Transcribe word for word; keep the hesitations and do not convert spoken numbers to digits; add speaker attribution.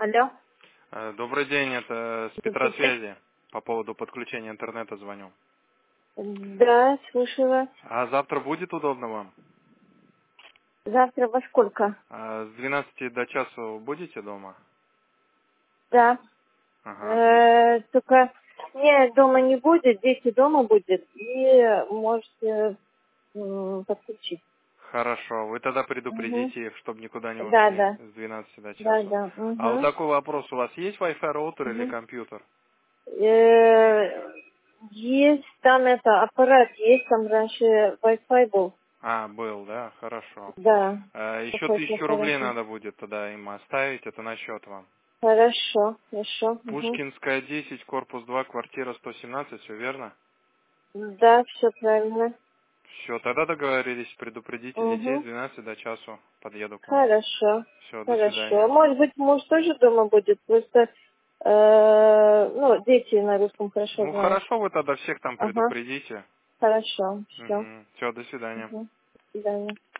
Speaker 1: Алло.
Speaker 2: Э, Добрый день, это с
Speaker 1: Здравствуйте.
Speaker 2: Петросвязи. По поводу подключения интернета звоню.
Speaker 1: Да, слушаю вас.
Speaker 2: А завтра будет удобно вам?
Speaker 1: Завтра во сколько?
Speaker 2: А с двенадцати до часу будете дома?
Speaker 1: Да.
Speaker 2: Ага.
Speaker 1: Э, только мне дома не будет, дети дома будет, и можете м, подключить.
Speaker 2: Хорошо, вы тогда
Speaker 1: Угу.
Speaker 2: предупредите их, чтобы никуда не
Speaker 1: Да,
Speaker 2: ушли
Speaker 1: да.
Speaker 2: с двенадцати до
Speaker 1: Да,
Speaker 2: часу.
Speaker 1: да.
Speaker 2: А вот
Speaker 1: Угу.
Speaker 2: такой вопрос, у вас есть Wi-Fi роутер или
Speaker 1: Угу.
Speaker 2: компьютер?
Speaker 1: Э, есть там это, аппарат есть, там раньше Wi-Fi был.
Speaker 2: А, был, да? Хорошо.
Speaker 1: Да.
Speaker 2: Э, Еще
Speaker 1: Какой-то
Speaker 2: тысячу рублей
Speaker 1: аппарат.
Speaker 2: надо будет тогда им оставить, это на счет вам.
Speaker 1: Хорошо, хорошо. Угу.
Speaker 2: Пушкинская десять, корпус два, квартира сто семнадцать, все верно?
Speaker 1: Да, все правильно.
Speaker 2: Все, тогда договорились, предупредите детей с
Speaker 1: Угу.
Speaker 2: двенадцати до часу, подъеду к вам.
Speaker 1: Хорошо,
Speaker 2: Все, до
Speaker 1: хорошо.
Speaker 2: свидания.
Speaker 1: Может быть, муж тоже дома будет, просто, э, ну, дети на русском хорошо
Speaker 2: Ну
Speaker 1: знают.
Speaker 2: хорошо, вы тогда всех там
Speaker 1: Ага,
Speaker 2: предупредите.
Speaker 1: хорошо, все.
Speaker 2: Угу. Все, до свидания.
Speaker 1: Угу. До свидания.